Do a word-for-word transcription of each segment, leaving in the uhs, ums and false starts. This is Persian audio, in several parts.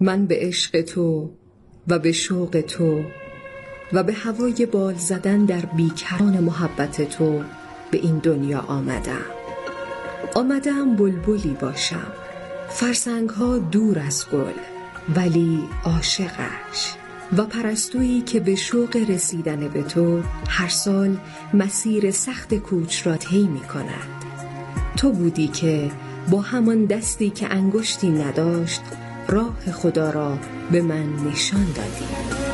من به عشق تو و به شوق تو و به هوای بال زدن در بیکران محبت تو به این دنیا آمدم. آمدم بلبلی باشم، فرسنگ ها دور از گل ولی عاشقش، و پرستویی که به شوق رسیدن به تو هر سال مسیر سخت کوچ را طی می کند. تو بودی که با همان دستی که انگشتی نداشت راه خدا را به من نشان دادی.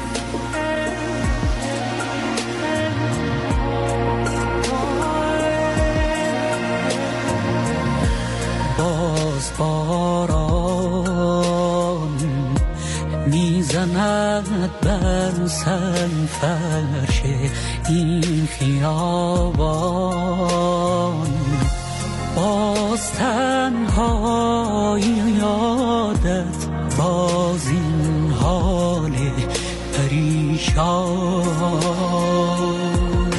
باز باران میزند بر سرفرش این خیابان، باز تنهایی یادت، باز این حال پریشان.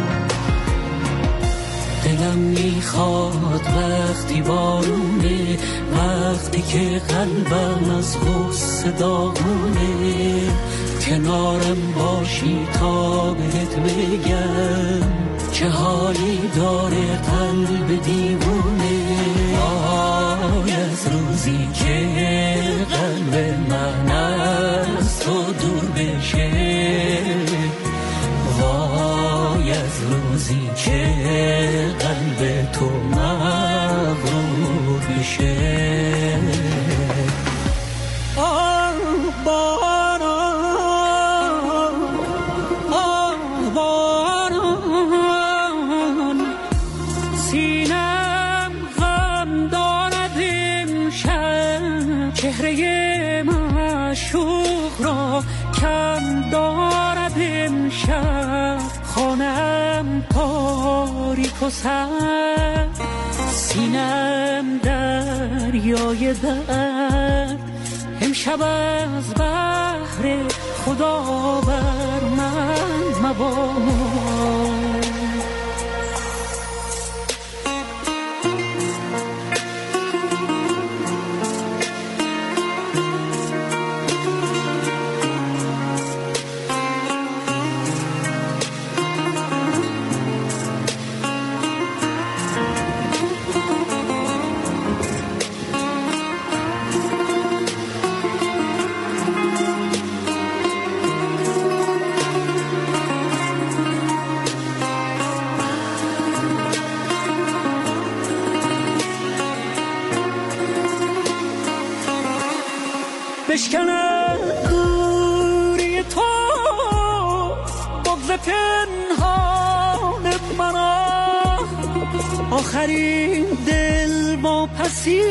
دلم میخواد وقتی بارونه، وقتی که قلبم از غصه داغونه، کنارم باشی تا بهت بگم چه حالی داره قلب دیوونه. آی از روزی که قلب من از تو دور بشه، وای از روزی که قلب تو مغرور بشه. آه باران، آه باران، سینم غم دارد امشب، چهره معشوق را کم دارد امشب، خانم تاریک و سرد، سینم دریای درد، امشب از بحر خدا بر من مباد. بشکنه دوری تو بغض پنهان منو، آخرین دل با پسی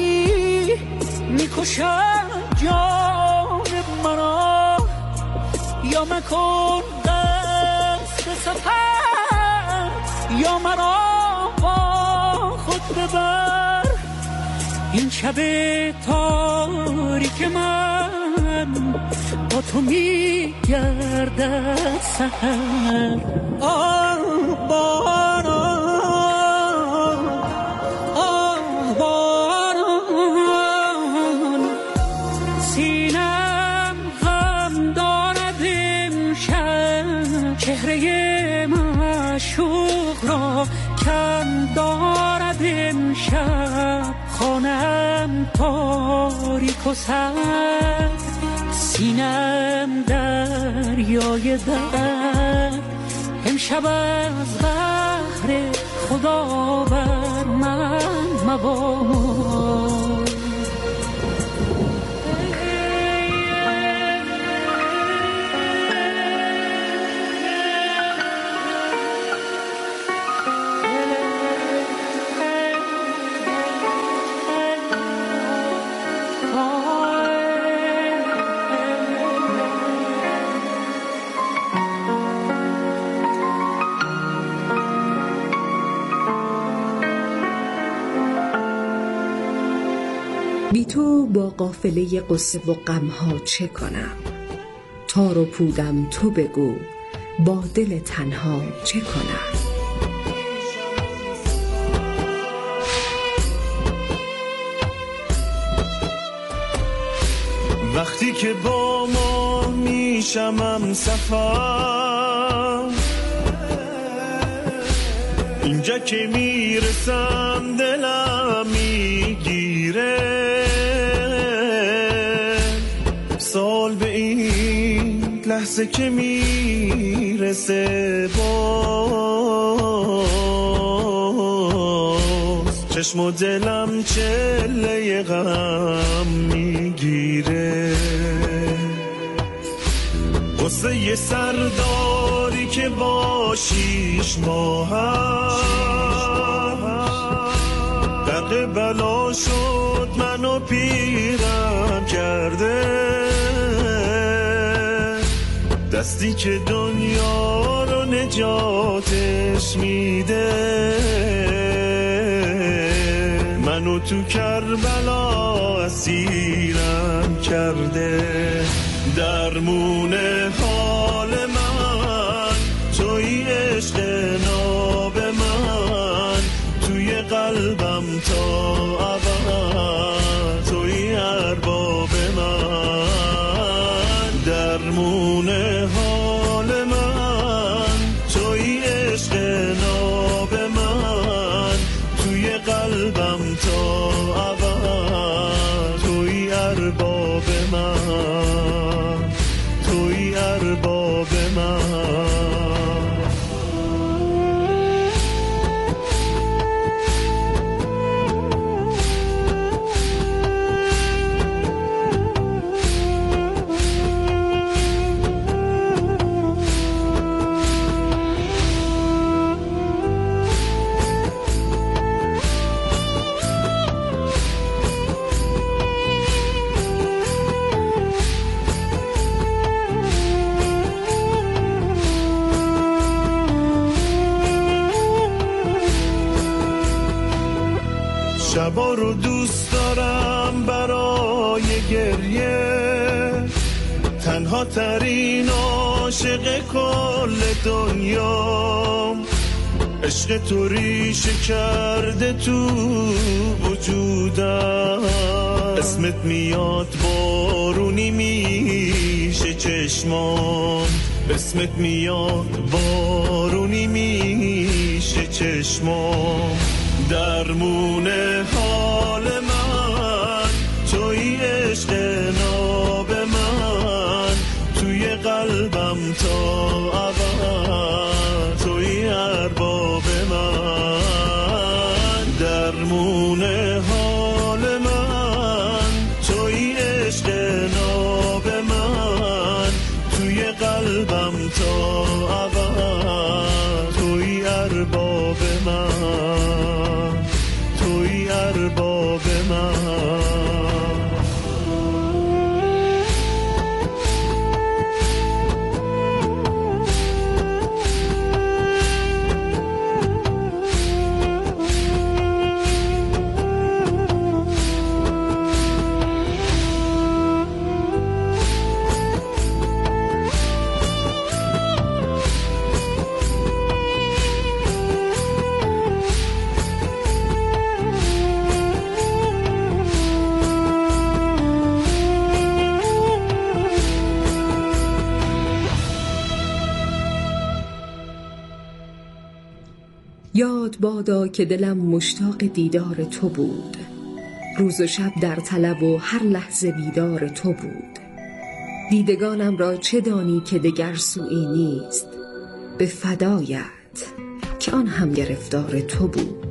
میکشد جان منو. یا مکن دست سفر، یا مرا با خود ببر، این شب تاریک من با تو میگردد سحر. آه باران، آه باران، سینم غم دارد امشب، چهره معشوق را کم دارد امشب، خانم تاریک و سرد، سینم دریای درد، امشب از بحر خدا بر من مباد. بی تو با قافله قصه و غمها چه کنم؟ تار و پودم تو بگو با دل تنها چه کنم؟ وقتی که با ما میشمم سفر، اینجا که میرسم دلم میگیره سال به این لحظه که میرسه باز چشم و دلم چله غم میگیره. قصه یه سرداری که با شیش ماه دقیقه بلا شد منو پیرم کرده، دستی که دنیا رو نجاتش میده منو تو کربلا اسیرم کرده. درمون حال من توی عشق ناب من، توی قلبم تا ابد توی ارباب من. درمون حال من توی عشق ناب من، توی قلبم تا ابد توی ارباب من، توی ارباب من. شبا رو دوست دارم برای گریه، تنها ترین عاشق کل دنیا. عشق تو ریشه کرده تو وجودم، اسمت میاد بارونی میشه چشمام، اسمت میاد بارونی میشه چشمام. درمون حال من توی عشق ناب من، توی قلبم تا ابد توی ارباب من. درمون حال من توی عشق ناب من، توی قلبم تا ابد توی ارباب من، توی ارباب من. یاد بادا که دلم مشتاق دیدار تو بود، روز و شب در طلب و هر لحظه بیدار تو بود. دیدگانم را چه دانی که دگر سویی نیست، به فدایت که آن هم گرفتار تو بود.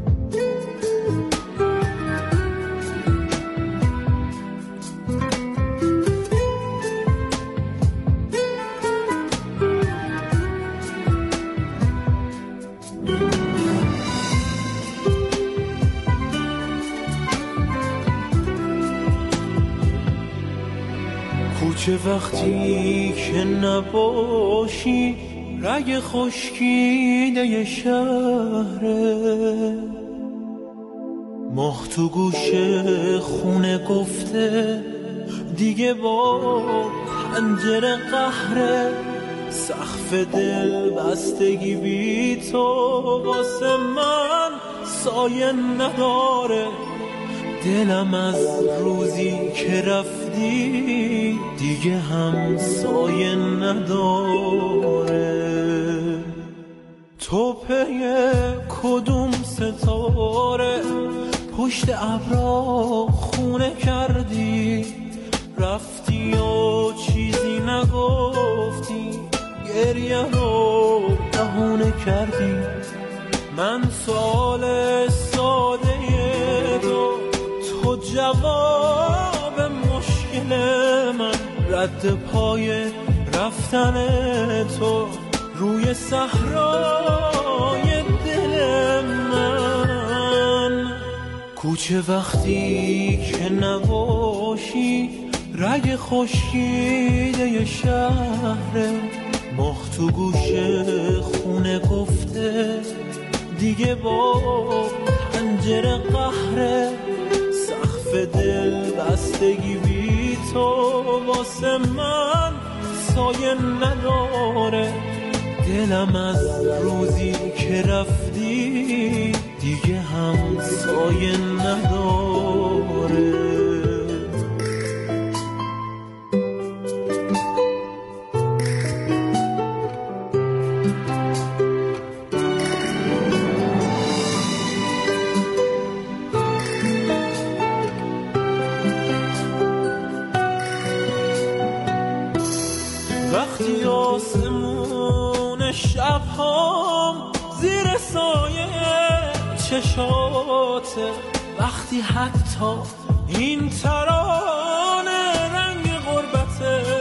کوچه وقتی که نباشی رگ خشکیده شهره، ماه تو گوشه خونه گفته دیگه با پنجره قهره. سقف دل بستگی بی تو واسه من سایه نداره، دلم از روزی که رفتی دیگه همسایه نداره. تو پی کدوم ستاره پشت ابرا خونه کردی، رفتی و چیزی نگفتی، گریه رو بهونه کردی. من سوال ساده تو، تو جواب مشکل من، رد پای رفتن تو روی صحرای دل من. کوچه وقتی که نباشی رگ خشکیده شهر، مخ تو گوش خونه گفته دیگه با پنجره قهره. سقف دل بستگی بی تو واسه من سایه نداره. دلم از روزی که رفتی دیگه همسایه نداره. وقتی آسمون شبهام زیر سایه چشاته، وقتی حتی این ترانه رنگ غربت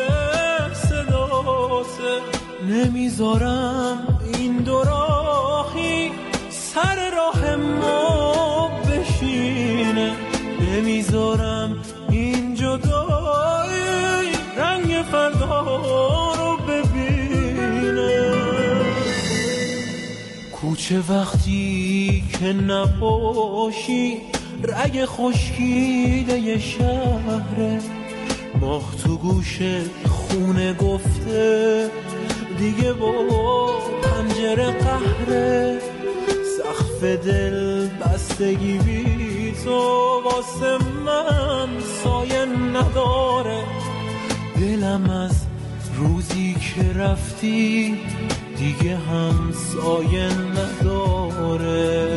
صداته، نمیذارم این دو راهی سر راه ما بشینه، نمیذارم این جدایی رنگ فردا رو ببینه. کوچه وقتی که نباشی رگ خشکیده شهره، مخ تو گوش خونه گفته دیگه با پنجره قهره. سقف دل بستگی بی تو واسه من سایه نداره. دلم از روزی که رفتی دیگه همسایه نداره.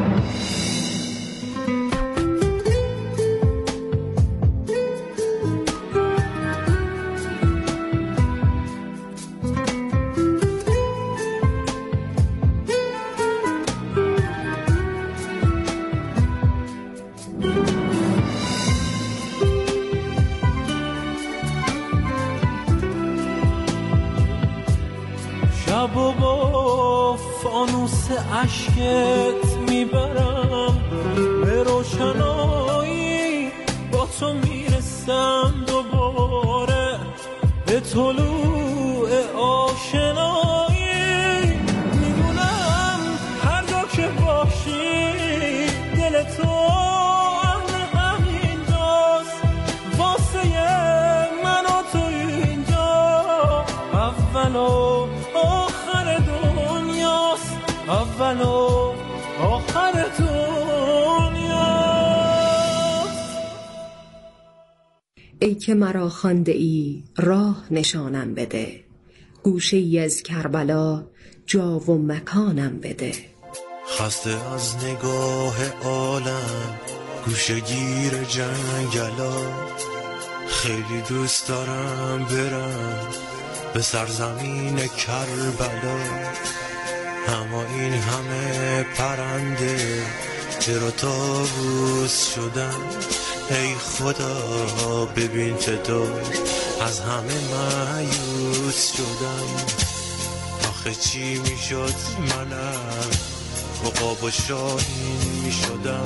شب و با فانوس عشقت میبرم به روشنایی، با تو میرسم دوباره به طلوع آشنایی. میدونم هر جا که باشی دل تو اهل همینجاست، واسه من و تو اینجا اول و آخر دنیاست، اول و آخر دنیاست. ای که مرا خوانده ای راه نشانم بده، گوشه ای از کربلا جا و مکانم بده. خسته از نگاه عالم گوشه گیر جنگلا، خیلی دوست دارم برم به سرزمین کربلا. اما این همه پرنده چرا طاووس شدن؟ ای خدا ببین چطور از همه مایوس شدم. آخه چی میشد منم عقاب و شاهین میشدم،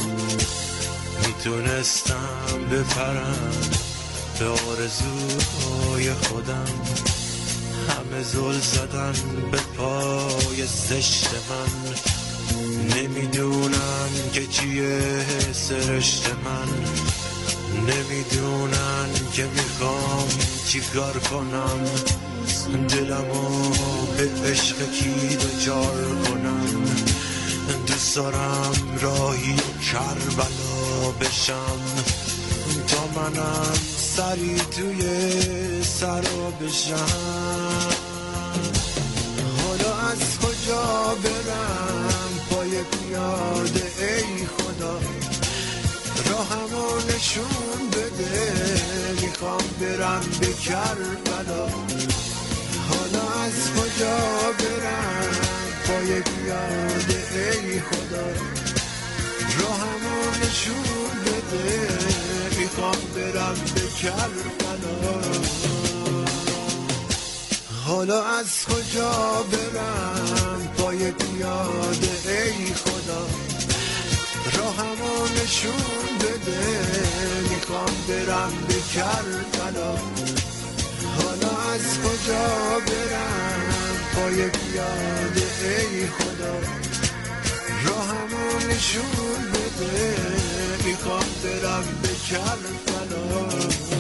میتونستم بپرم به آرزوهای خودم. همه زل زدن به پای زشت من، نمیدونن که چیه سرشت من، نمیدونن که میخوام چی کار کنم، دلمو به عشق کی دوچار کنم. دوست دوست دارم راهی کربلا بشم تا منم سری توی سرا بشم. حالا از کجا برم پای پیاده ای خدا، راهمو نشون بده میخوام برم به کربلا. حالا از کجا برم پای پیاده ای خدا، راهمو نشون بده میخوام برم به کربلا. حالا از کجا برم پای پیاده ای خدا، راهمو نشون بده میخوام برم به کربلا. حالا از کجا برم پای پیاده ای خدا، راهمو نشون بده میخوام برم به کربلا.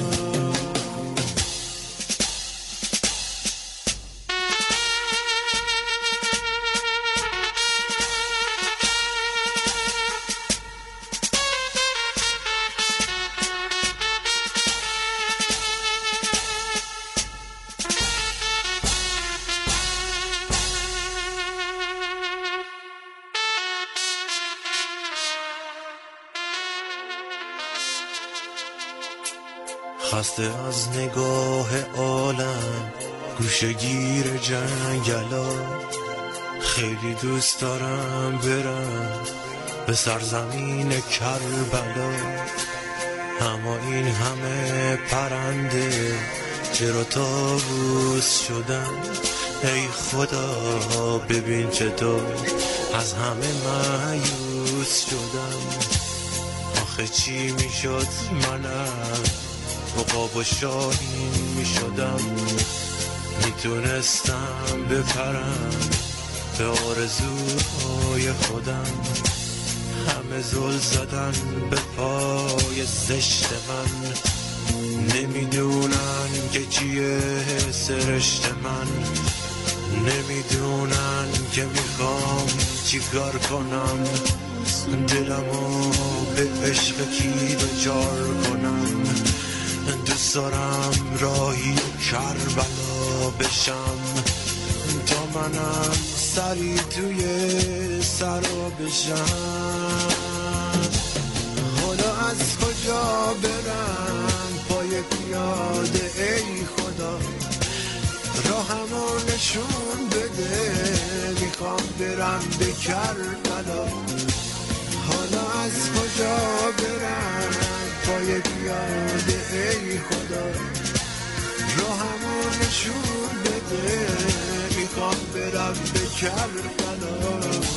خسته از نگاه عالم گوشگیر جنگلا، خیلی دوست دارم برم به سرزمین کربلا. اما این همه پرنده چرا طاووس شدن؟ ای خدا ببین چطور از همه مایوس شدم. آخه چی میشد منم عقاب و شاهین می شدم، میتونستم بپرم به آرزوهای خودم. همه زل زدن به پای زشت من، نمیدونن که چیه سرشت من، نمیدونن که میخوام چی کار کنم، دلمو به عشق کی دچار کنم. دوست دارم راهی کربلا بشم تا منم سری توی سرا بشم. حالا از کجا برم پای پیاده ای خدا، راهمو نشون بده میخوام برم به کربلا. حالا از کجا برم پای پیاده ای خدا، راهمو نشون بده میخوام برم به کربلا.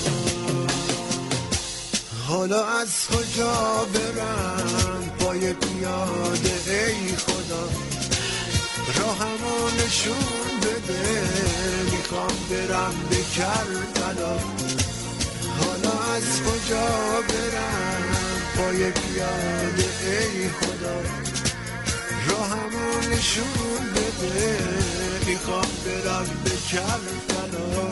حالا از کجا برم پای پیاده ای خدا، راهمو نشون بده میخوام برم به کربلا. حالا از کجا برم پای پیاده ای خدا، راهمو نشون بده میخوام برم به کربلا.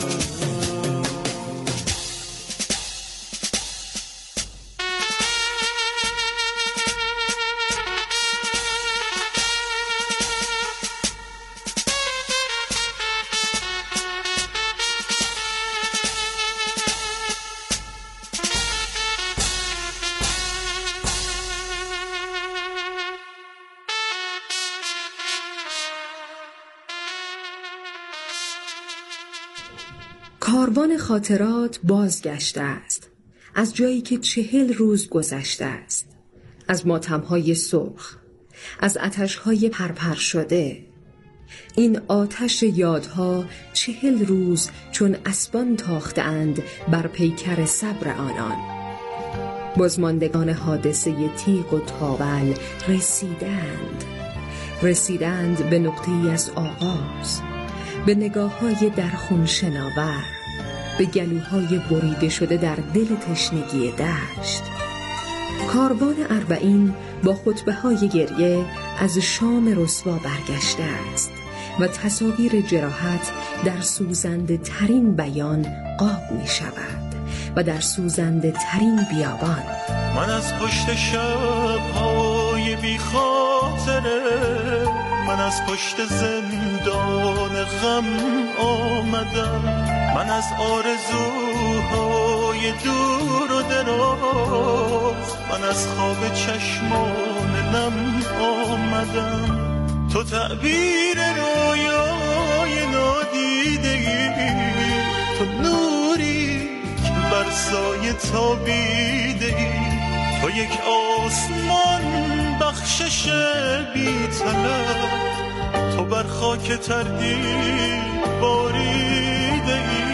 کاروان خاطرات بازگشته است، از جایی که چهل روز گذشته است، از ماتم‌های سرخ، از آتش‌های پرپر شده. این آتش یادها چهل روز چون اسبان تاختند بر پیکر صبر آنان. بازماندگان حادثه تیغ و تاول رسیدند رسیدند به نقطه‌ای از آغاز، به نگاه‌های در خون شناور، به گلوهای بریده شده در دل تشنگی دشت. کاروان اربعین با خطبه‌های گریه از شام رسوا برگشته است و تصاویر جراحت در سوزنده ترین بیان قاب می شود و در سوزنده ترین بیابان. من از پشت شب‌های بی خاطره، من از پشت زندان غم آمدم، من از آرزوهای دور و دراز، من از خواب چشمان نم آمدم. تو تعبیر رویای نادیده‌ای، تو نوری که بر سایه تابیده‌ای، تو یک آسمان بخشش بی طلب، تو بر خاک تردید باریده‌ای.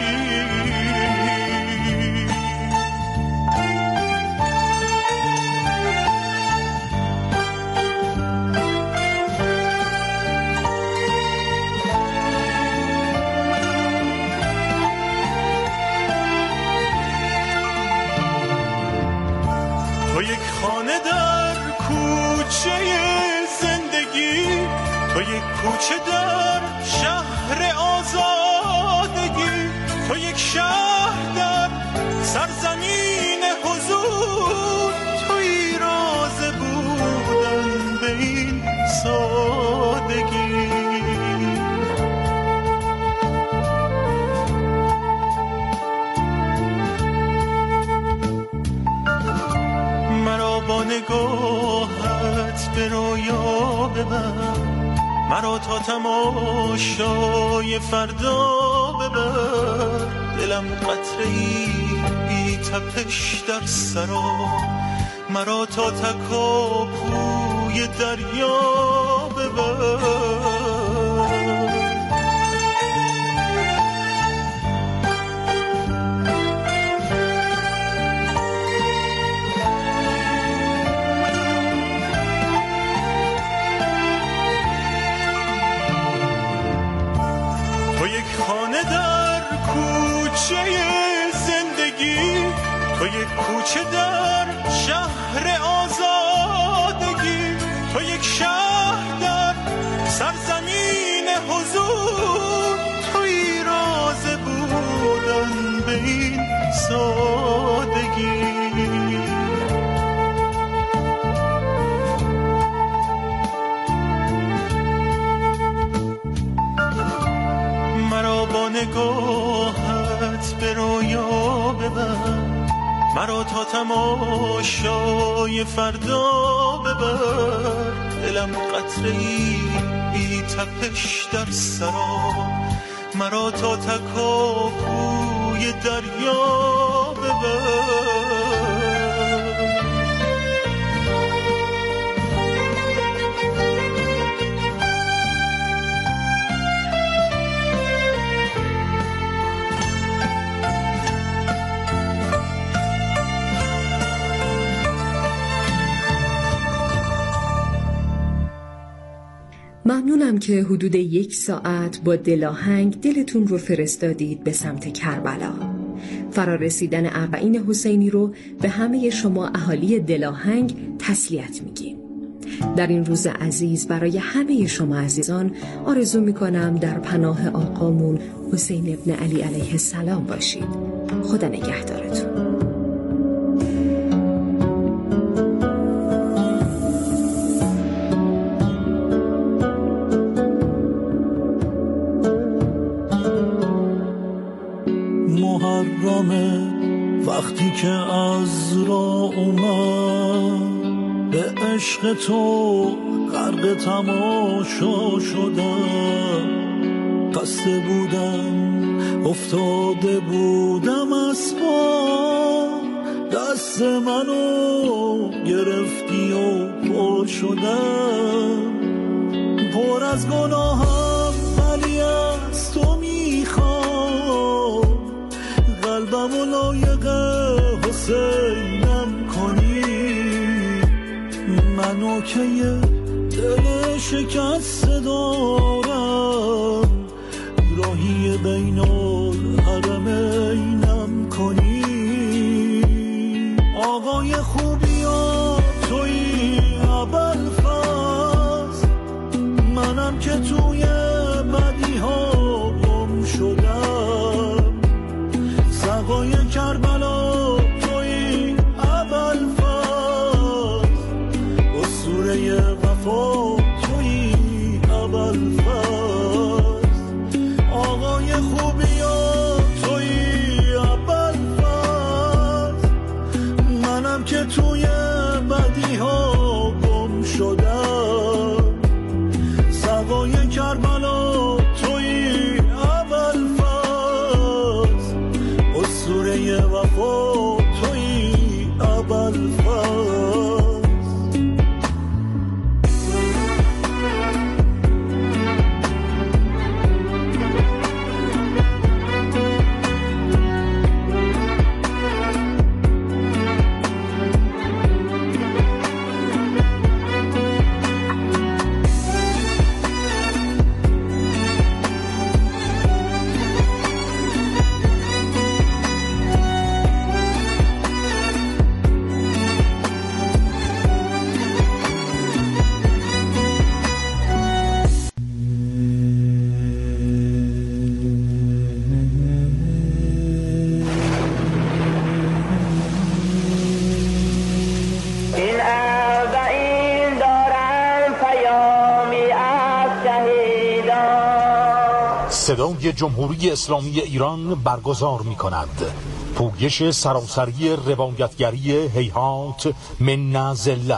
تو یک خانه در کوچه زندگی، تو یک کوچه در شهر آزادگی، تو یک شهر در سرزمین حضور، توی راز بودن به این سادگی. با نگاهت به رویا ببر، مرا تا تماشای فردا ببر. دلم قطره‌ای بی تپش در سرا، مرا تا تکاپوی دریا ببر. خانه در کوچه زندگی، تو یک کوچه در شهر آزادگی، تو یک شهر در سرزمین حضور، توی راز بودن به این سادگی. با نگاهت به رویا ببر، مرا تا تماشای فردا ببر. دلم قطره‌ای بی تپش در سرا، مرا تا تکاپوی دریا ببر. ممنونم که حدود یک ساعت با دلاهنگ دلتون رو فرستادید به سمت کربلا. فرارسیدن اربعین حسینی رو به همه شما اهالی دلاهنگ تسلیت میگیم. در این روز عزیز برای همه شما عزیزان آرزو میکنم در پناه آقامون حسین ابن علی علیه السلام باشید. خدا نگهدارتون. وقتی که از راه اومد به عشق تو غرق تماشا شدم، قصد بودم افتاده بودم از پا، دست منو گرفتی و پا شدم. پر از گناهم ولی از تو میخوام، قلبم و لایق حسینم کنی. منو که یه دل شکسته دارم، راهی بین الحرمینم کنی. آقای خوبی ها توی ابوالفضل، منم که توی بدی ها گم شدم. سقای کربلا که توی بدی ها گم شدم، سوای کربلا توی ابوالفضل، اسطوره وفا توی ابوالفضل. صدای جمهوری اسلامی ایران برگزار می کند پویش سراسری روایتگری هیهات من نازله.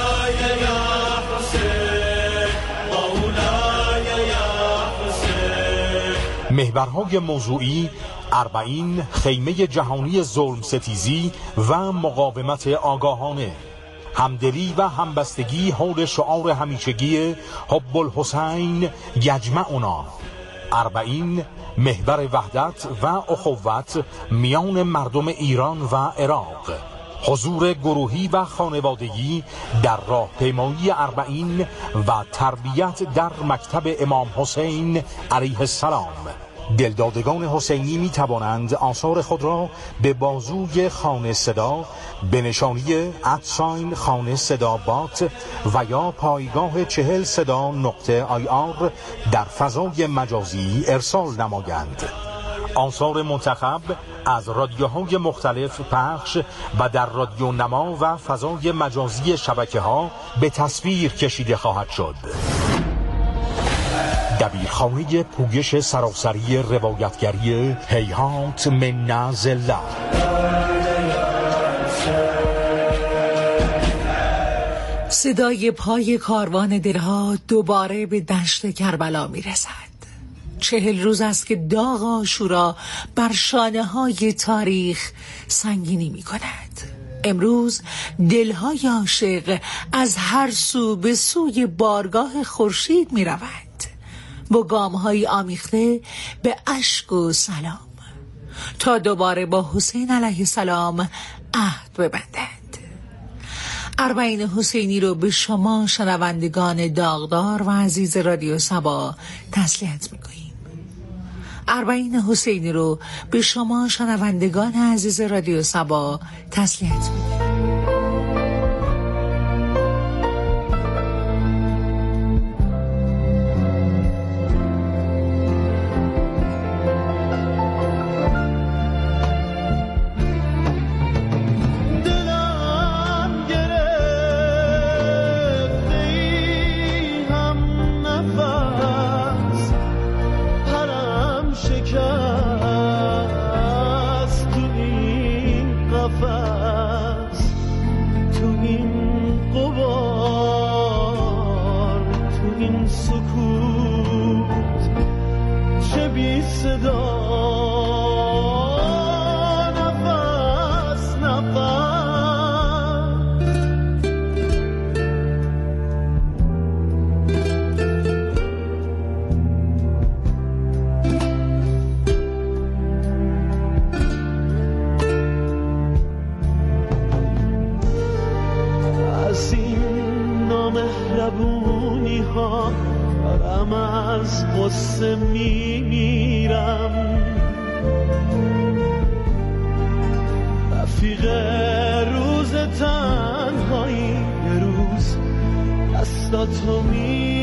محورهای موضوعی: اربعین، خیمه جهانی ظلم ستیزی و مقاومت آگاهانه، همدلی و همبستگی حول شعار همیشگی حب الحسین یجمعنا. اربعین، محور وحدت و اخوت میان مردم ایران و عراق. حضور گروهی و خانوادگی در راهپیمایی اربعین و تربیت در مکتب امام حسین علیه السلام. دلدادگان حسینی می توانند آثار خود را به بازوی خانه صدا به نشانی ادساین خانه صدا بات و یا پایگاه چهل صدا نقطه آی آر در فضای مجازی ارسال نمایند. آثار منتخب از رادیوهای مختلف پخش و در رادیو نما و فضای مجازی شبکه ها به تصویر کشیده خواهد شد. دبیرخانه پویش سراسری روایتگری هیهات من نازله. صدای پای کاروان دلها دوباره به دشت کربلا می رسد. چهل روز است که داغ عاشورا بر شانه های تاریخ سنگینی می کند. امروز دلهای عاشق از هر سو به سوی بارگاه خورشید می رود، با گام‌های آمیخته به اشک و سلام، تا دوباره با حسین علیه السلام عهد ببندند. اربعین حسینی رو به شما شنوندگان داغدار و عزیز رادیو صبا تسلیت می‌گوییم. اربعین حسینی رو به شما شنوندگان عزیز رادیو صبا تسلیت می‌گوییم. تو می